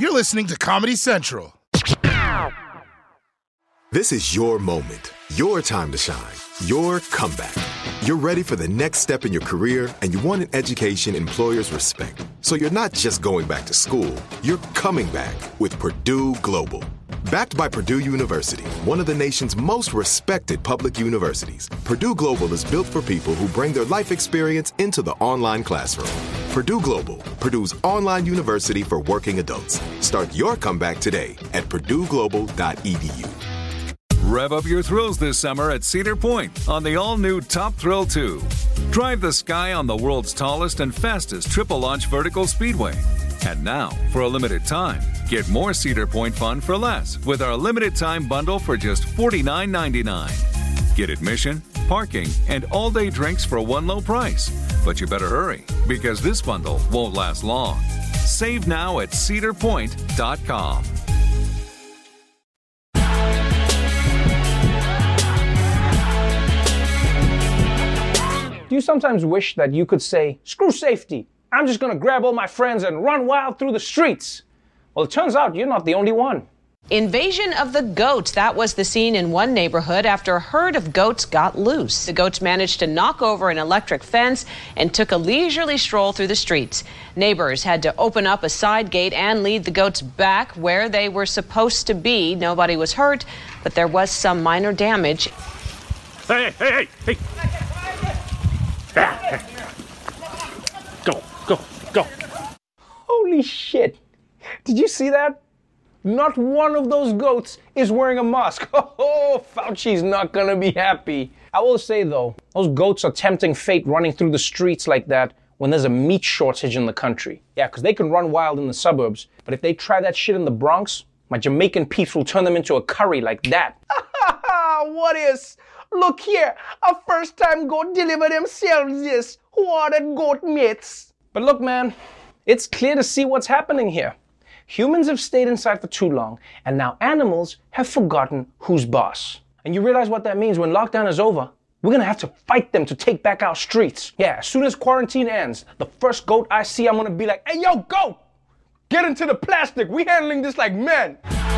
You're listening to Comedy Central. This is your moment, your time to shine, your comeback. You're ready for the next step in your career, and you want an education employers respect. So you're not just going back to school, you're coming back with Purdue Global. Backed by Purdue University, one of the nation's most respected public universities, Purdue Global is built for people who bring their life experience into the online classroom. Purdue Global, Purdue's online university for working adults. Start your comeback today at purdueglobal.edu. Rev up your thrills this summer at Cedar Point on the all-new Top Thrill 2. Drive the sky on the world's tallest and fastest triple-launch vertical speedway. And now, for a limited time, get more Cedar Point fun for less with our limited-time bundle for just $49.99. Get admission, parking, and all-day drinks for one low price. But you better hurry, because this bundle won't last long. Save now at cedarpoint.com. Do you sometimes wish that you could say, screw safety, I'm just gonna grab all my friends and run wild through the streets? Well, it turns out you're not the only one. Invasion of the goats. That was the scene in one neighborhood after a herd of goats got loose. The goats managed to knock over an electric fence and took a leisurely stroll through the streets. Neighbors had to open up a side gate and lead the goats back where they were supposed to be. Nobody was hurt, but there was some minor damage. Hey! Go. Holy shit. Did you see that? Not one of those goats is wearing a mask. Oh, Fauci's not gonna be happy. I will say though, those goats are tempting fate running through the streets like that when there's a meat shortage in the country. Yeah, because they can run wild in the suburbs, but if they try that shit in the Bronx, my Jamaican peeps will turn them into a curry like that. What is? Look here, a first-time goat deliver themselves this. Who are the goat mates? But look, man, it's clear to see what's happening here. Humans have stayed inside for too long, and now animals have forgotten who's boss. And you realize what that means when lockdown is over? We're gonna have to fight them to take back our streets. Yeah, as soon as quarantine ends, the first goat I see, I'm gonna be like, hey, yo, goat! Get into the plastic, we handling this like men!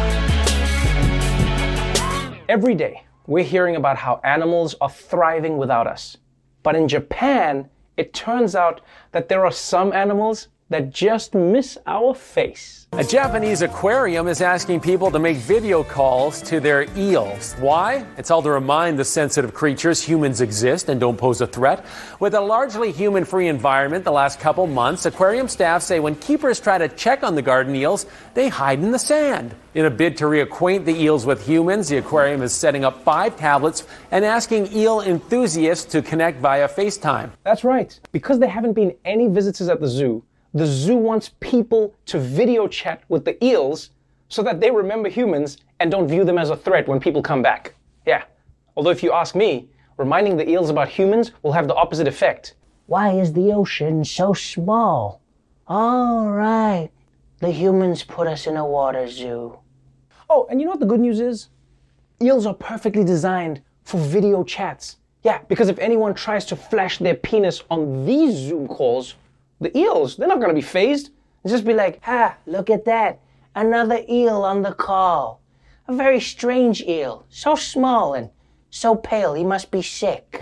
Every day, we're hearing about how animals are thriving without us. But in Japan, it turns out that there are some animals that just miss our face. A Japanese aquarium is asking people to make video calls to their eels. Why? It's all to remind the sensitive creatures humans exist and don't pose a threat. With a largely human-free environment the last couple months, aquarium staff say when keepers try to check on the garden eels, they hide in the sand. In a bid to reacquaint the eels with humans, the aquarium is setting up 5 tablets and asking eel enthusiasts to connect via FaceTime. That's right. Because there haven't been any visitors at the zoo wants people to video chat with the eels so that they remember humans and don't view them as a threat when people come back. Yeah. Although if you ask me, reminding the eels about humans will have the opposite effect. Why is the ocean so small? All right. The humans put us in a water zoo. Oh, and you know what the good news is? Eels are perfectly designed for video chats. Yeah, because if anyone tries to flash their penis on these Zoom calls, the eels, they're not gonna be fazed. They'll just be like, look at that. Another eel on the call. A very strange eel. So small and so pale, he must be sick.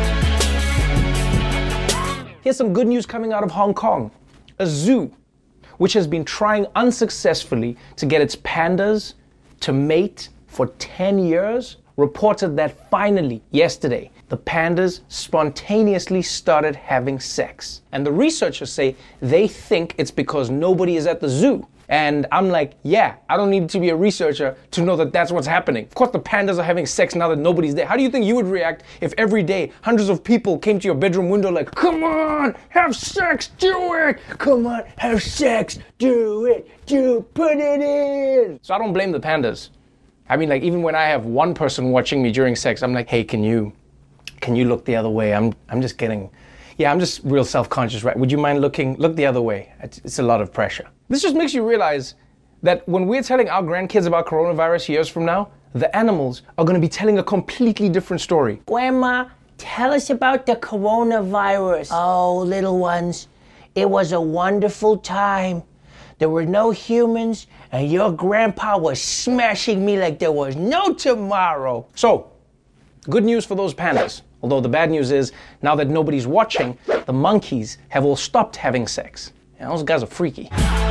Here's some good news coming out of Hong Kong. A zoo, which has been trying unsuccessfully to get its pandas to mate for 10 years, reported that finally, yesterday, the pandas spontaneously started having sex. And the researchers say they think it's because nobody is at the zoo. And I'm like, yeah, I don't need to be a researcher to know that that's what's happening. Of course the pandas are having sex now that nobody's there. How do you think you would react if every day hundreds of people came to your bedroom window like, come on, have sex, do it. Come on, have sex, do it, put it in. So I don't blame the pandas. I mean, like, even when I have one person watching me during sex, I'm like, hey, can you look the other way? I'm just kidding. Yeah, I'm just real self-conscious, right? Would you mind look the other way? It's a lot of pressure. This just makes you realize that when we're telling our grandkids about coronavirus years from now, the animals are going to be telling a completely different story. Grandma, tell us about the coronavirus. Oh, little ones, it was a wonderful time. there were no humans, and your grandpa was smashing me like there was no tomorrow. So, good news for those pandas. Although the bad news is, now that nobody's watching, the monkeys have all stopped having sex. And those guys are freaky.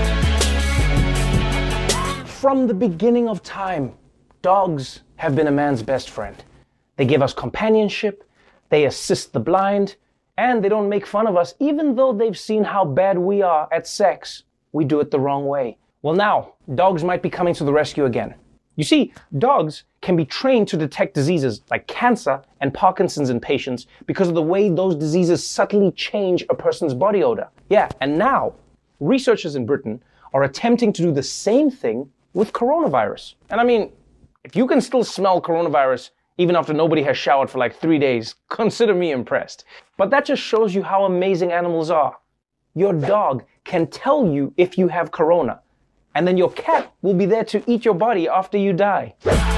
From the beginning of time, dogs have been a man's best friend. They give us companionship, they assist the blind, and they don't make fun of us even though they've seen how bad we are at sex. We do it the wrong way. Well, now, dogs might be coming to the rescue again. You see, dogs can be trained to detect diseases like cancer and Parkinson's in patients because of the way those diseases subtly change a person's body odor. Yeah, and now, researchers in Britain are attempting to do the same thing with coronavirus. And I mean, if you can still smell coronavirus even after nobody has showered for like 3 days, consider me impressed. But that just shows you how amazing animals are. Your dog can tell you if you have corona, and then your cat will be there to eat your body after you die.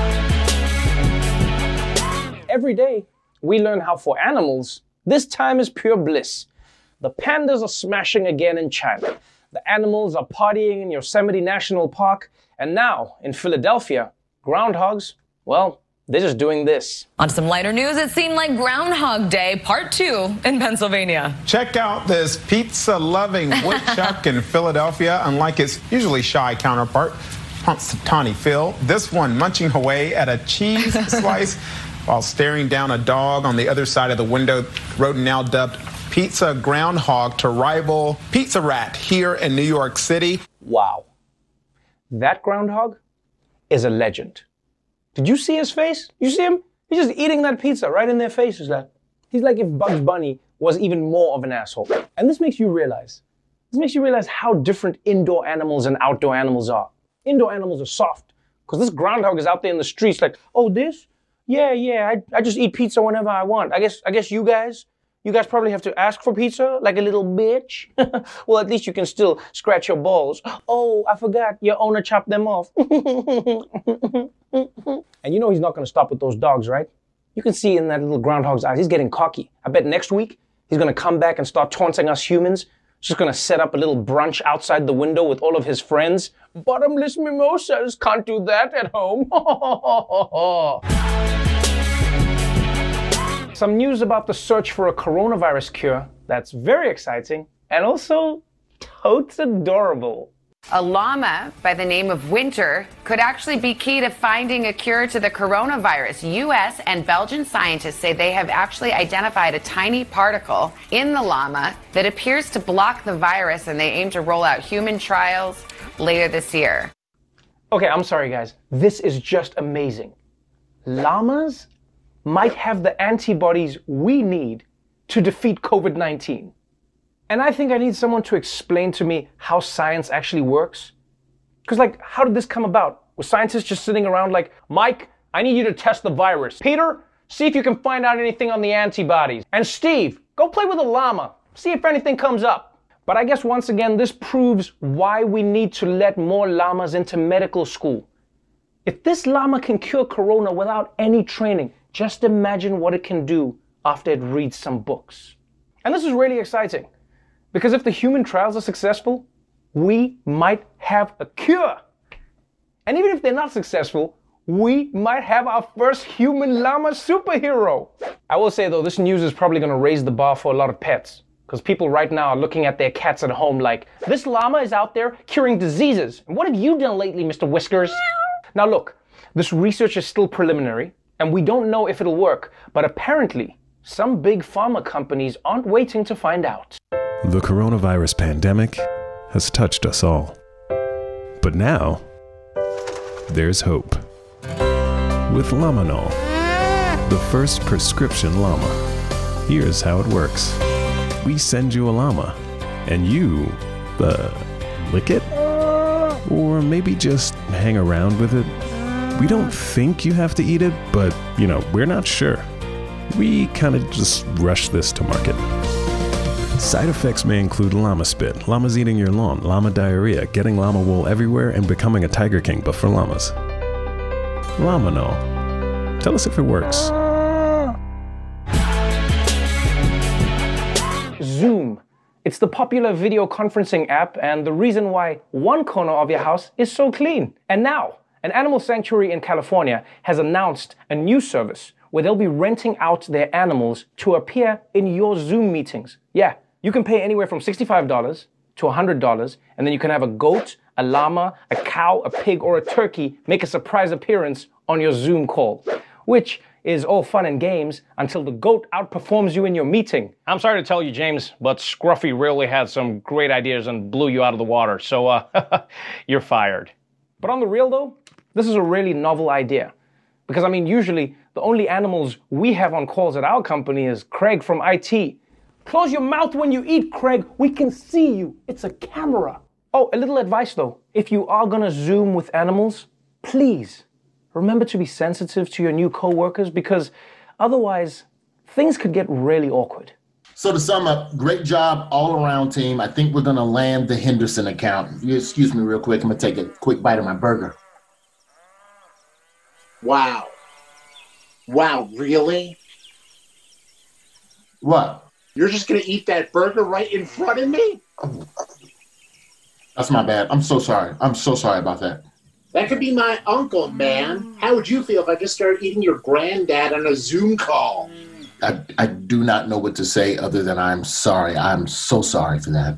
Every day, we learn how for animals, this time is pure bliss. The pandas are smashing again in China. The animals are partying in Yosemite National Park. And now, in Philadelphia, groundhogs, well, they're just doing this. On some lighter news, it seemed like Groundhog Day Part 2 in Pennsylvania. Check out this pizza-loving woodchuck in Philadelphia. Unlike its usually shy counterpart, Punxsutawney Phil, this one munching away at a cheese slice while staring down a dog on the other side of the window. Rodent now dubbed Pizza Groundhog to rival Pizza Rat here in New York City. Wow. That groundhog is a legend. Did you see his face? You see him? He's just eating that pizza right in their faces. He's like if Bugs Bunny was even more of an asshole. And this makes you realize how different indoor animals and outdoor animals are. Indoor animals are soft, because this groundhog is out there in the streets like, oh, this? Yeah, I just eat pizza whenever I want. I guess you guys probably have to ask for pizza like a little bitch. Well, at least you can still scratch your balls. Oh, I forgot, your owner chopped them off. And you know he's not going to stop with those dogs, right? You can see in that little groundhog's eyes, he's getting cocky. I bet next week he's going to come back and start taunting us humans. He's just going to set up a little brunch outside the window with all of his friends. Bottomless mimosas, can't do that at home. Some news about the search for a coronavirus cure that's very exciting and also totes adorable. A llama by the name of Winter could actually be key to finding a cure to the coronavirus. U.S. and Belgian scientists say they have actually identified a tiny particle in the llama that appears to block the virus, and they aim to roll out human trials later this year. Okay, I'm sorry, guys. This is just amazing. Llamas might have the antibodies we need to defeat COVID-19. And I think I need someone to explain to me how science actually works. Because, how did this come about? Were scientists just sitting around like, Mike, I need you to test the virus. Peter, see if you can find out anything on the antibodies. And Steve, go play with a llama. See if anything comes up. But I guess once again, this proves why we need to let more llamas into medical school. If this llama can cure corona without any training, just imagine what it can do after it reads some books. And this is really exciting, because if the human trials are successful, we might have a cure. And even if they're not successful, we might have our first human llama superhero. I will say though, this news is probably going to raise the bar for a lot of pets, because people right now are looking at their cats at home like, this llama is out there curing diseases. And what have you done lately, Mr. Whiskers? Now look, this research is still preliminary, and we don't know if it'll work, but apparently some big pharma companies aren't waiting to find out. The coronavirus pandemic has touched us all. But now, there's hope. With Lamanol, the first prescription llama. Here's how it works. We send you a llama, and you, lick it? Or maybe just hang around with it. We don't think you have to eat it, but, we're not sure. We kind of just rush this to market. Side effects may include llama spit, llamas eating your lawn, llama diarrhea, getting llama wool everywhere, and becoming a Tiger King, but for llamas. Lamanol. Tell us if it works. Zoom. It It's the popular video conferencing app and the reason why one corner of your house is so clean. And now, an animal sanctuary in California has announced a new service where they'll be renting out their animals to appear in your Zoom meetings. Yeah, you can pay anywhere from $65 to $100, and then you can have a goat, a llama, a cow, a pig, or a turkey make a surprise appearance on your Zoom call, which is all fun and games until the goat outperforms you in your meeting. I'm sorry to tell you, James, but Scruffy really had some great ideas and blew you out of the water, so you're fired. But on the real though, this is a really novel idea. Because usually the only animals we have on calls at our company is Craig from IT. Close your mouth when you eat, Craig. We can see you. It's a camera. Oh, a little advice though. If you are gonna Zoom with animals, please remember to be sensitive to your new coworkers because otherwise things could get really awkward. So to sum up, great job all around, team. I think we're going to land the Henderson account. You excuse me real quick. I'm going to take a quick bite of my burger. Wow. Wow, really? What? You're just going to eat that burger right in front of me? That's my bad. I'm so sorry. I'm so sorry about that. That could be my uncle, man. How would you feel if I just started eating your granddad on a Zoom call? I do not know what to say other than I'm sorry. I'm so sorry for that.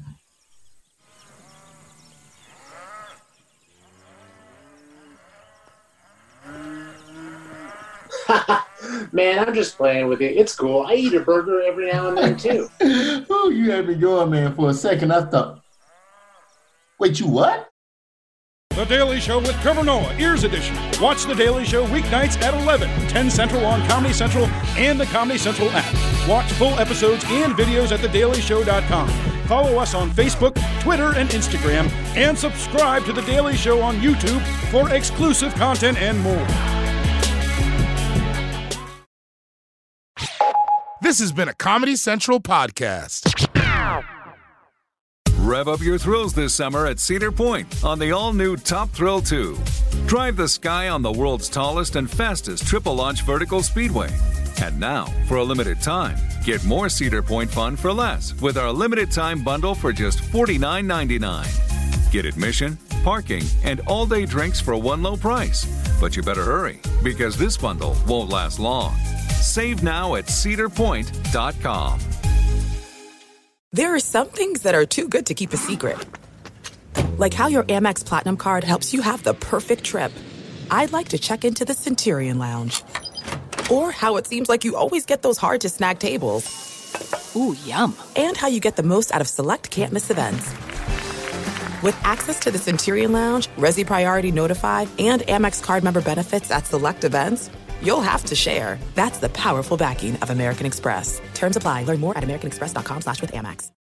Man, I'm just playing with you. It's cool. I eat a burger every now and then, too. Oh, you had me going, man, for a second. I thought, wait, you what? The Daily Show with Trevor Noah, Ears Edition. Watch The Daily Show weeknights at 11, 10 Central on Comedy Central and the Comedy Central app. Watch full episodes and videos at thedailyshow.com. Follow us on Facebook, Twitter, and Instagram, and subscribe to The Daily Show on YouTube for exclusive content and more. This has been a Comedy Central podcast. Rev up your thrills this summer at Cedar Point on the all-new Top Thrill 2. Drive the sky on the world's tallest and fastest triple-launch vertical speedway. And now, for a limited time, get more Cedar Point fun for less with our limited-time bundle for just $49.99. Get admission, parking, and all-day drinks for one low price. But you better hurry, because this bundle won't last long. Save now at cedarpoint.com. There are some things that are too good to keep a secret. Like how your Amex Platinum card helps you have the perfect trip. I'd like to check into the Centurion Lounge. Or how it seems like you always get those hard-to-snag tables. Ooh, yum. And how you get the most out of select can't-miss events. With access to the Centurion Lounge, Resi Priority Notified, and Amex card member benefits at select events, you'll have to share. That's the powerful backing of American Express. Terms apply. Learn more at americanexpress.com/withAmex.